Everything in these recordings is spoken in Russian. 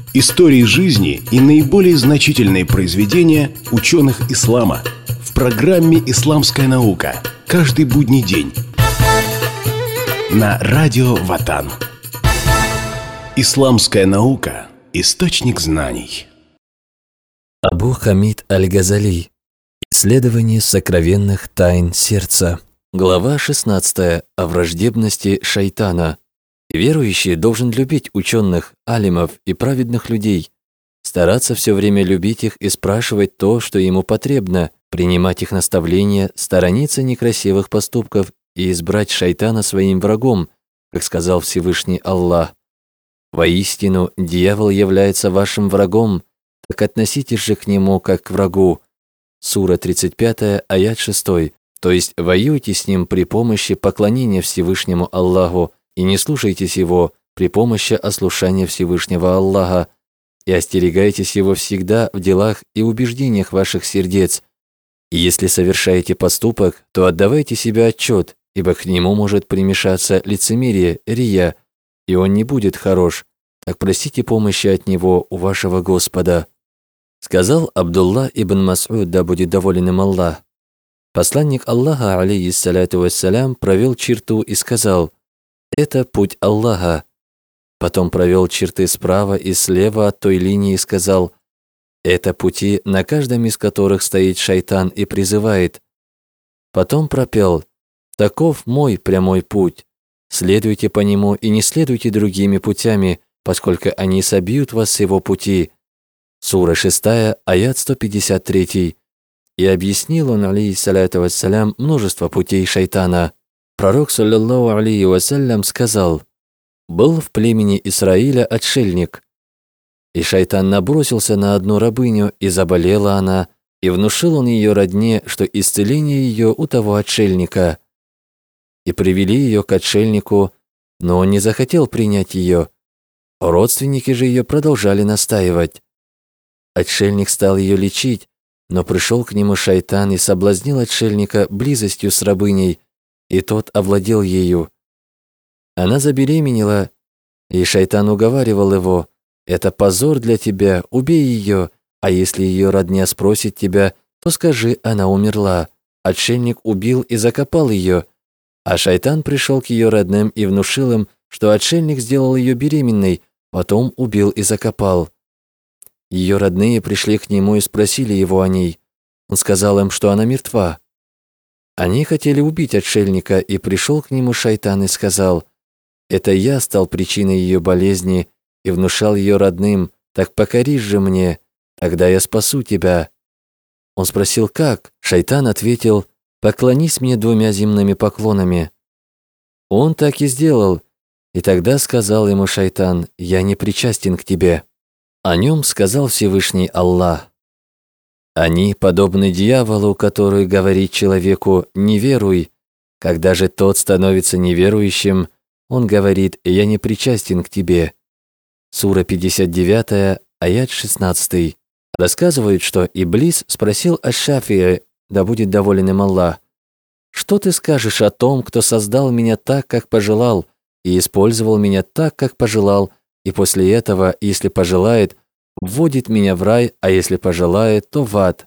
Истории жизни и наиболее значительные произведения ученых ислама в программе «Исламская наука». Каждый будний день на радио Ватан. Исламская наука – источник знаний. Абу Хамид Аль-Газали. Исследование сокровенных тайн сердца. Глава 16. О враждебности шайтана. Верующий должен любить ученых, алимов и праведных людей, стараться все время любить их и спрашивать то, что ему потребно, принимать их наставления, сторониться некрасивых поступков и избрать шайтана своим врагом, как сказал Всевышний Аллах. «Воистину, дьявол является вашим врагом, так относитесь же к нему, как к врагу». Сура 35, аят 6, то есть воюйте с ним при помощи поклонения Всевышнему Аллаху, и не слушайтесь его при помощи ослушания Всевышнего Аллаха, и остерегайтесь его всегда в делах и убеждениях ваших сердец. И если совершаете поступок, то отдавайте себе отчет, ибо к нему может примешаться лицемерие, рия, и он не будет хорош, так просите помощи от него у вашего Господа. Сказал Абдулла ибн Мас'уд, да будет доволен им Аллах. Посланник Аллаха, алейхиссаляту вассалям, провел черту и сказал: «Это путь Аллаха». Потом провел черты справа и слева от той линии и сказал: «Это пути, на каждом из которых стоит шайтан и призывает». Потом пропел: «Таков мой прямой путь. Следуйте по нему и не следуйте другими путями, поскольку они собьют вас с его пути». Сура 6, аят 153. И объяснил он, алейхиссаляту вассалям, множество путей шайтана. Пророк, саллаллаху алейхи вассалям, сказал: «Был в племени Исраиля отшельник, и шайтан набросился на одну рабыню, и заболела она, и внушил он ее родне, что исцеление ее у того отшельника. И привели ее к отшельнику, но он не захотел принять ее. Родственники же ее продолжали настаивать. Отшельник стал ее лечить, но пришел к нему шайтан и соблазнил отшельника близостью с рабыней, и тот овладел ею. Она забеременела, и шайтан уговаривал его: «Это позор для тебя, убей ее, а если ее родня спросит тебя, то скажи, она умерла». Отшельник убил и закопал ее, а шайтан пришел к ее родным и внушил им, что отшельник сделал ее беременной, потом убил и закопал. Ее родные пришли к нему и спросили его о ней. Он сказал им, что она мертва. Они хотели убить отшельника, и пришел к нему шайтан и сказал: «Это я стал причиной ее болезни и внушал ее родным, так покорись же мне, тогда я спасу тебя». Он спросил: «Как?» Шайтан ответил: «Поклонись мне 2 земными поклонами». Он так и сделал, и тогда сказал ему шайтан: «Я не причастен к тебе». О нем сказал Всевышний Аллах: «Они подобны дьяволу, который говорит человеку: не веруй. Когда же тот становится неверующим, он говорит: я не причастен к тебе». Сура 59, аят 16. Рассказывают, что Иблис спросил Аш-Шафии, да будет доволен им Аллах: «Что ты скажешь о том, кто создал меня так, как пожелал, и использовал меня так, как пожелал, и после этого, если пожелает, вводит меня в рай, а если пожелает, то в ад?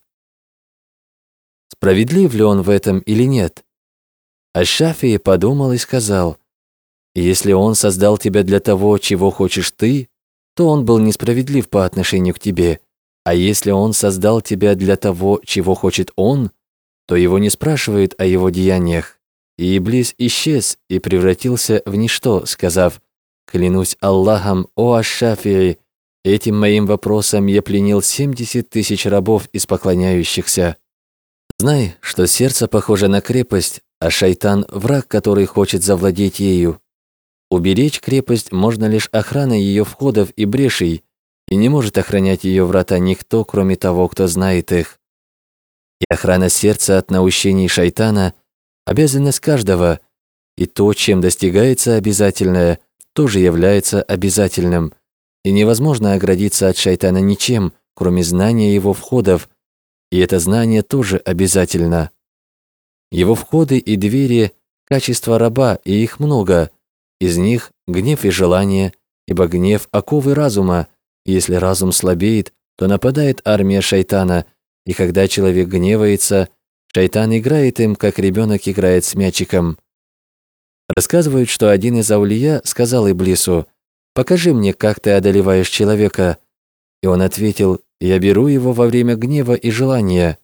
Справедлив ли он в этом или нет?» Аш-Шафии подумал и сказал: «Если он создал тебя для того, чего хочешь ты, то он был несправедлив по отношению к тебе, а если он создал тебя для того, чего хочет он, то его не спрашивают о его деяниях». И Иблис исчез и превратился в ничто, сказав: «Клянусь Аллахом, о Аш-Шафии, этим моим вопросом я пленил 70 тысяч рабов из поклоняющихся». Знай, что сердце похоже на крепость, а шайтан – враг, который хочет завладеть ею. Уберечь крепость можно лишь охраной ее входов и брешей, и не может охранять ее врата никто, кроме того, кто знает их. И охрана сердца от наущений шайтана – обязанность каждого, и то, чем достигается обязательное, тоже является обязательным, и невозможно оградиться от шайтана ничем, кроме знания его входов, и это знание тоже обязательно. Его входы и двери – качество раба, и их много, из них гнев и желание, ибо гнев – оковы разума, Если разум слабеет, то нападает армия шайтана, и когда человек гневается, шайтан играет им, как ребенок играет с мячиком. Рассказывают, что один из аулия сказал Иблису: «Покажи мне, как ты одолеваешь человека». И он ответил: «Я беру его во время гнева и желания».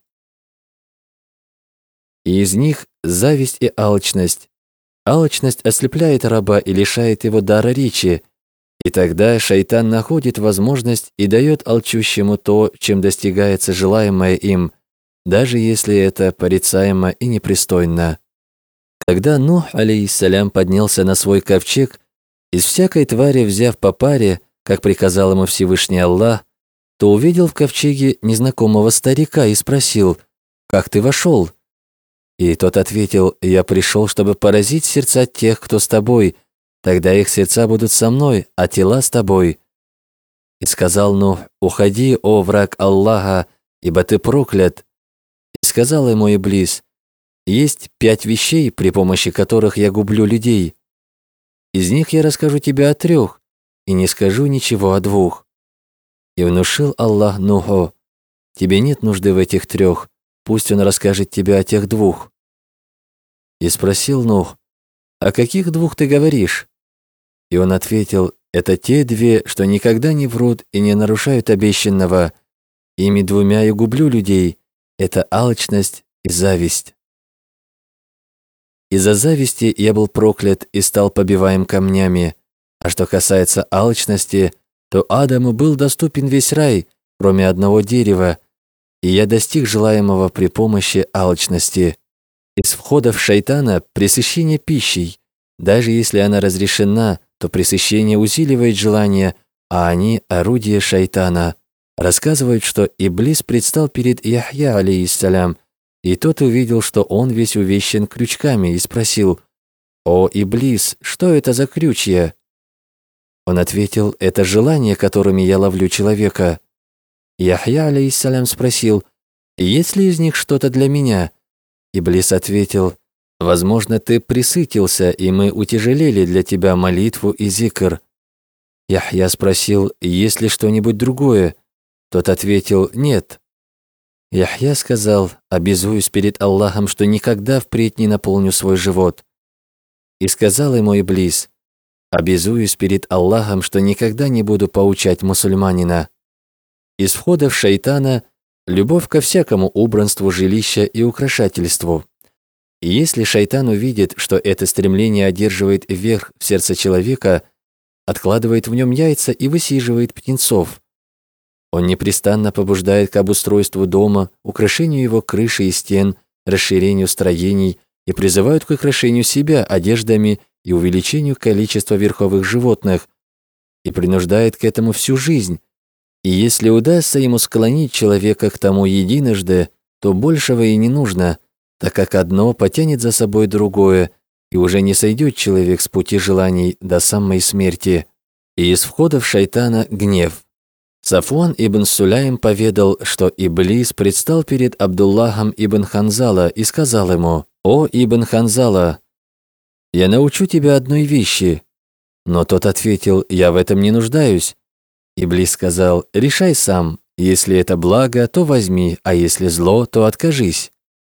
И из них зависть и алчность. Алчность ослепляет раба и лишает его дара речи, и тогда шайтан находит возможность и дает алчущему то, чем достигается желаемое им, даже если это порицаемо и непристойно. Когда Нух, алейхиссалям, поднялся на свой ковчег, из всякой твари взяв по паре, как приказал ему Всевышний Аллах, то увидел в ковчеге незнакомого старика и спросил: «Как ты вошел?» И тот ответил: «Я пришел, чтобы поразить сердца тех, кто с тобой, тогда их сердца будут со мной, а тела с тобой». И сказал Нух: «Уходи, о враг Аллаха, ибо ты проклят». И сказал ему Иблис: «Есть 5 вещей, при помощи которых я гублю людей. Из них я расскажу тебе о 3, и не скажу ничего о 2». И внушил Аллах Нуху: «Тебе нет нужды в этих 3, пусть он расскажет тебе о тех 2». И спросил Нух: «О каких 2 ты говоришь?» И он ответил: «Это те 2, что никогда не врут и не нарушают обещанного. Ими 2 я гублю людей. Это алчность и зависть. Из-за зависти я был проклят и стал побиваем камнями. А что касается алчности, то Адаму был доступен весь рай, кроме одного дерева, и я достиг желаемого при помощи алчности. Из входов шайтана пресыщение пищей. Даже если она разрешена, то пресыщение усиливает желание, а они – орудие шайтана». Рассказывают, что Иблис предстал перед Яхья, алейхиссалям, и тот увидел, что он весь увещан крючками, и спросил: «О, Иблис, что это за крючья?» Он ответил: «Это желание, которыми я ловлю человека». Яхья, алейхиссалям, спросил: «Есть ли из них что-то для меня?» Иблис ответил: «Возможно, ты пресытился, и мы утяжелели для тебя молитву и зикр». Яхья спросил: «Есть ли что-нибудь другое?» Тот ответил: «Нет». Яхья сказал: «Обязуюсь перед Аллахом, что никогда впредь не наполню свой живот». И сказал ему Иблис: «Обязуюсь перед Аллахом, что никогда не буду поучать мусульманина». Из входов шайтана – любовь ко всякому убранству жилища и украшательству. И если шайтан увидит, что это стремление одерживает верх в сердце человека, откладывает в нем яйца и высиживает птенцов. Он непрестанно побуждает к обустройству дома, украшению его крыши и стен, расширению строений и призывает к украшению себя одеждами и увеличению количества верховых животных, и принуждает к этому всю жизнь. И если удастся ему склонить человека к тому единожды, то большего и не нужно, так как одно потянет за собой другое, и уже не сойдет человек с пути желаний до самой смерти. И из входов шайтана – гнев. Сафуан ибн Суляйм поведал, что Иблис предстал перед Абдуллахом ибн Ханзала и сказал ему: «О, ибн Ханзала, я научу тебя одной вещи». Но тот ответил: «Я в этом не нуждаюсь». Иблис сказал: «Решай сам, если это благо, то возьми, а если зло, то откажись».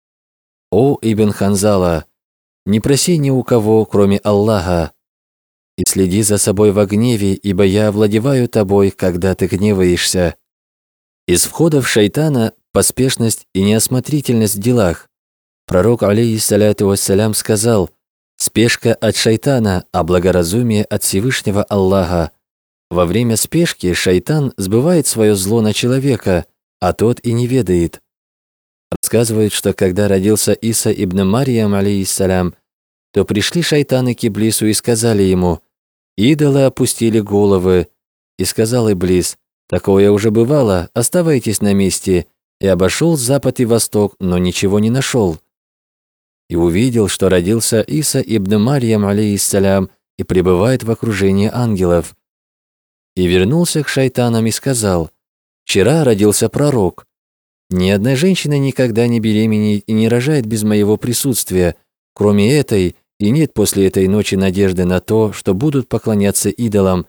«О, ибн Ханзала, не проси ни у кого, кроме Аллаха, и следи за собой во гневе, ибо я овладеваю тобой, когда ты гневаешься». Из входов шайтана – поспешность и неосмотрительность в делах. Пророк, алейхиссаляту вассалям, сказал: «Спешка от шайтана, а благоразумие от Всевышнего Аллаха». Во время спешки шайтан сбывает свое зло на человека, а тот и не ведает. Рассказывают, что когда родился Иса ибн Марьям, алейхиссалям, то пришли шайтаны к Иблису и сказали ему: «Идолы опустили головы». И сказал Иблис: «Такое уже бывало, оставайтесь на месте», и обошел запад и восток, но ничего не нашел. И увидел, что родился Иса ибн Марьям, алейхиссалям, и пребывает в окружении ангелов. И вернулся к шайтанам и сказал: «Вчера родился пророк. Ни одна женщина никогда не беременеет и не рожает без моего присутствия, кроме этой, и нет после этой ночи надежды на то, что будут поклоняться идолам,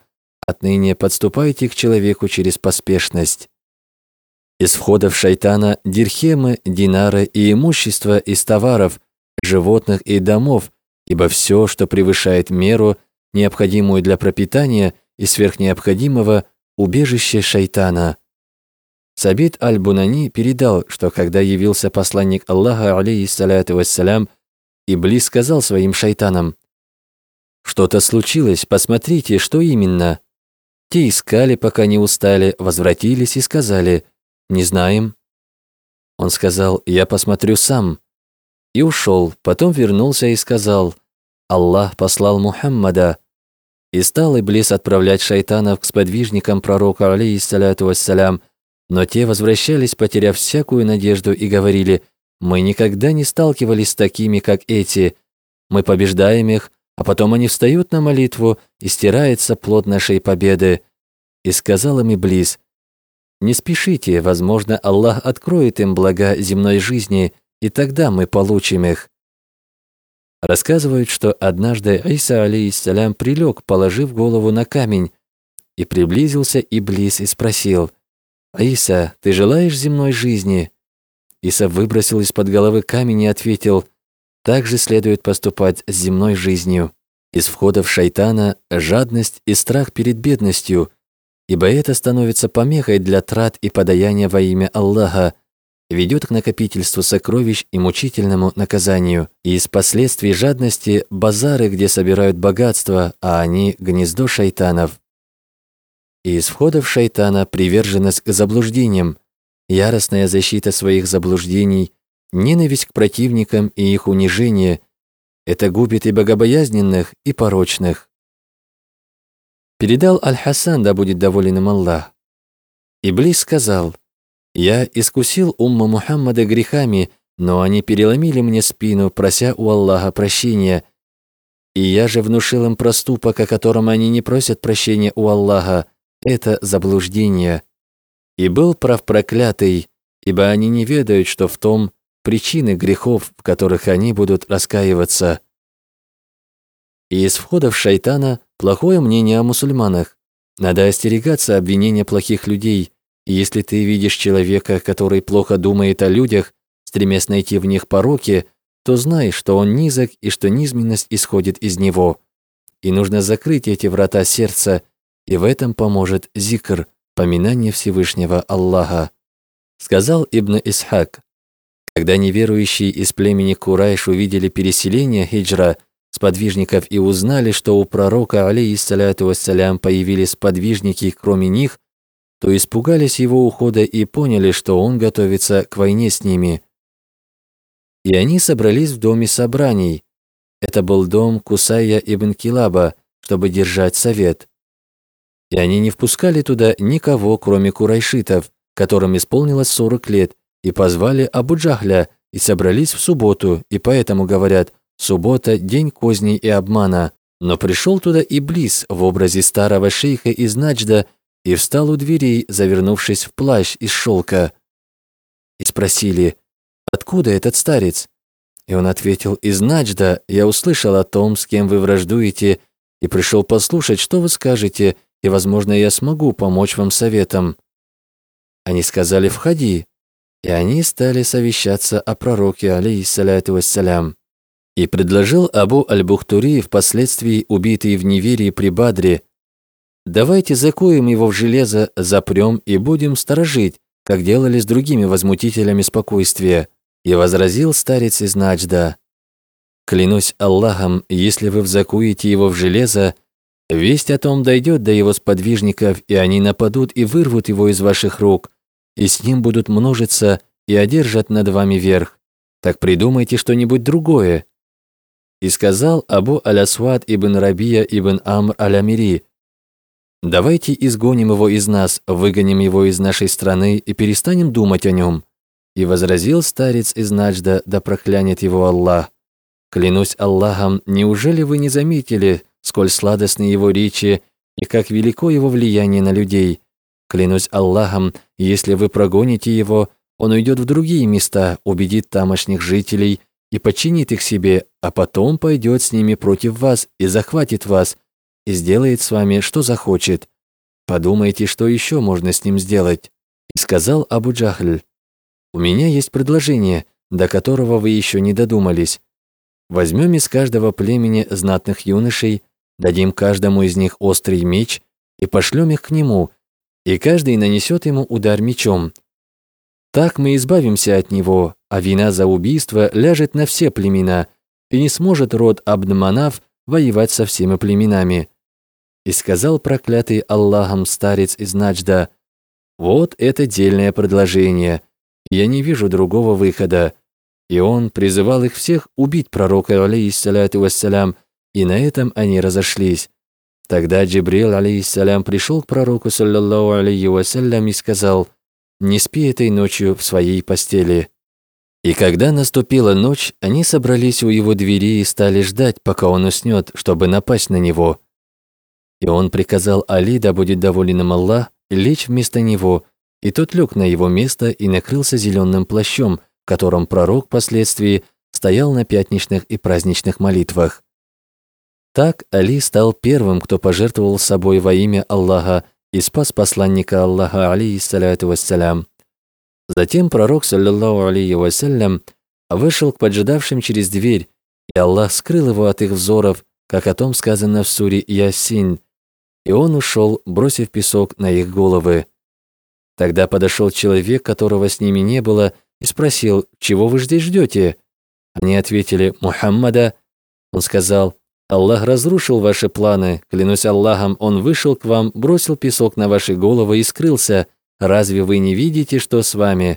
отныне подступайте к человеку через поспешность. Из входов шайтана дирхемы, динары и имущество из товаров, животных и домов, ибо все, что превышает меру, необходимую для пропитания и сверхнеобходимого, убежище шайтана. Сабит аль-Бунани передал, что когда явился посланник Аллаха, алейхиссаляту вассалям, Иблис сказал своим шайтанам: «Что-то случилось, посмотрите, что именно». Те искали, пока не устали, возвратились и сказали: «Не знаем». Он сказал: «Я посмотрю сам». И ушел, потом вернулся и сказал: «Аллах послал Мухаммада». И стал Иблис отправлять шайтанов к сподвижникам пророка, алейхиссаляту вассалям, но те возвращались, потеряв всякую надежду, и говорили: «Мы никогда не сталкивались с такими, как эти. Мы побеждаем их, а потом они встают на молитву, и стирается плод нашей победы». И сказал им Иблис: «Не спешите, возможно, Аллах откроет им блага земной жизни, и тогда мы получим их». Рассказывают, что однажды Иса, алейхиссалям, прилег, положив голову на камень, и приблизился Иблис и спросил: «Иса, ты желаешь земной жизни?» Иса выбросил из-под головы камень и ответил: «Так же следует поступать с земной жизнью». Из входов шайтана жадность и страх перед бедностью, ибо это становится помехой для трат и подаяния во имя Аллаха, ведет к накопительству сокровищ и мучительному наказанию. И из последствий жадности базары, где собирают богатство, а они гнездо шайтанов. И из входов шайтана приверженность к заблуждениям, яростная защита своих заблуждений, ненависть к противникам и их унижение – это губит и богобоязненных, и порочных. Передал Аль-Хасан, да будет доволен им Аллах. Иблис сказал: «Я искусил умму Мухаммада грехами, но они переломили мне спину, прося у Аллаха прощения. И я же внушил им проступок, о котором они не просят прощения у Аллаха. Это заблуждение. И был прав проклятый, ибо они не ведают, что в том причины грехов, в которых они будут раскаиваться». И из входов шайтана плохое мнение о мусульманах. Надо остерегаться обвинения плохих людей. И если ты видишь человека, который плохо думает о людях, стремясь найти в них пороки, то знай, что он низок и что низменность исходит из него. И нужно закрыть эти врата сердца, и в этом поможет зикр, поминание Всевышнего Аллаха. Сказал Ибн Исхак: когда неверующие из племени Курайш увидели переселение хиджра, сподвижников, и узнали, что у пророка, алейхиссаляту вассалям, появились сподвижники, кроме них, то испугались его ухода и поняли, что он готовится к войне с ними. И они собрались в доме собраний. Это был дом Кусайя ибн Килаба, чтобы держать совет. И они не впускали туда никого, кроме курайшитов, которым исполнилось 40 лет, и позвали Абу Джахля, и собрались в субботу, и поэтому говорят: суббота – день козней и обмана. Но пришел туда Иблис в образе старого шейха из Наджда и встал у дверей, завернувшись в плащ из шелка. И спросили: «Откуда этот старец?» И он ответил: «Из Наджда я услышал о том, с кем вы враждуете, и пришел послушать, что вы скажете, и, возможно, я смогу помочь вам советом». Они сказали: «Входи». И они стали совещаться о пророке, алейхиссаляту вассалям. И предложил Абу аль-Бухтури, впоследствии убитый в неверии при Бадре: «Давайте закуем его в железо, запрем и будем сторожить, как делали с другими возмутителями спокойствия». И возразил старец из Наджда: «Клянусь Аллахом, если вы закуете его в железо, весть о том дойдет до его сподвижников, и они нападут и вырвут его из ваших рук, и с ним будут множиться и одержат над вами верх. Так придумайте что-нибудь другое». И сказал Абу аль-Асвад ибн Рабия ибн Амр аль-Амири: «Давайте изгоним его из нас, выгоним его из нашей страны и перестанем думать о нем». И возразил старец из Наджда, да проклянет его Аллах: «Клянусь Аллахом, неужели вы не заметили, сколь сладостны его речи и как велико его влияние на людей? Клянусь Аллахом, если вы прогоните его, он уйдет в другие места, убедит тамошних жителей и подчинит их себе, а потом пойдет с ними против вас и захватит вас, и сделает с вами, что захочет. подумайте, что еще можно с ним сделать». И сказал Абу Джахль: «У меня есть предложение, до которого вы еще не додумались. Возьмем из каждого племени знатных юношей, дадим каждому из них острый меч и пошлем их к нему, и каждый нанесет ему удар мечом. Так мы избавимся от него, а вина за убийство ляжет на все племена, и не сможет род Абд-Манаф воевать со всеми племенами». И сказал проклятый Аллахом старец из Наджда: «Вот это дельное предложение, я не вижу другого выхода». И он призывал их всех убить пророка, алейхиссаляту вассалям, и на этом они разошлись. Тогда Джибрил, алейхиссалям, пришел к пророку, саллаллаху алейхи вассалям, и сказал: «Не спи этой ночью в своей постели». И когда наступила ночь, они собрались у его двери и стали ждать, пока он уснет, чтобы напасть на него. И он приказал Али, да будет доволен им Аллах, лечь вместо него, и тот лег на его место и накрылся зеленым плащом, в котором пророк впоследствии стоял на пятничных и праздничных молитвах. Так Али стал первым, кто пожертвовал собой во имя Аллаха и спас посланника Аллаха, алейхиссаляту вассалям. Затем пророк, саллаллаху алейхи вассалям, вышел к поджидавшим через дверь, и Аллах скрыл его от их взоров, как о том сказано в суре Ясин, и он ушел, бросив песок на их головы. Тогда подошел человек, которого с ними не было, и спросил: «Чего вы здесь ждете?» Они ответили: «Мухаммада». Он сказал: «Аллах разрушил ваши планы, клянусь Аллахом, он вышел к вам, бросил песок на ваши головы и скрылся. Разве вы не видите, что с вами?»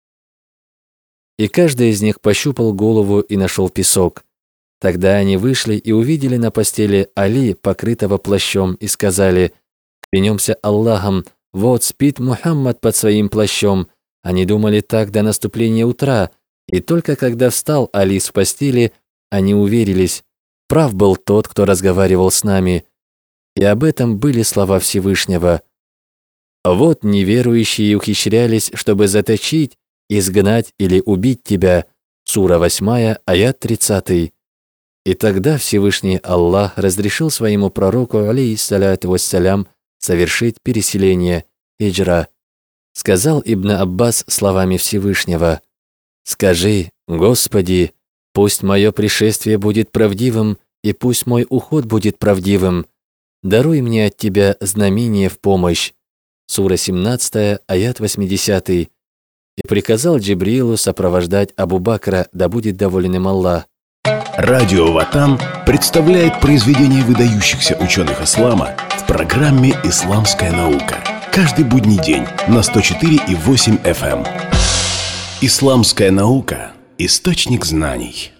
И каждый из них пощупал голову и нашел песок. Тогда они вышли и увидели на постели Али, покрытого плащом, и сказали: «Клянемся Аллахом, вот спит Мухаммад под своим плащом». Они думали так до наступления утра, и только когда встал Али с постели, они уверились: прав был тот, кто разговаривал с нами. И об этом были слова Всевышнего: «Вот неверующие ухищрялись, чтобы заточить, изгнать или убить тебя». Сура 8, аят 30. И тогда Всевышний Аллах разрешил своему пророку, алейхиссаляту вассалям, совершить переселение, хиджра. Сказал Ибн Аббас словами Всевышнего: «Скажи: Господи, пусть мое пришествие будет правдивым, и пусть мой уход будет правдивым. Даруй мне от Тебя знамение в помощь». Сура 17, аят 80. И приказал Джибрилу сопровождать Абу Бакра, да будет доволен им Аллах. Радио Ватан представляет произведения выдающихся ученых ислама в программе «Исламская наука». Каждый будний день на 104,8 FM. Исламская наука – источник знаний.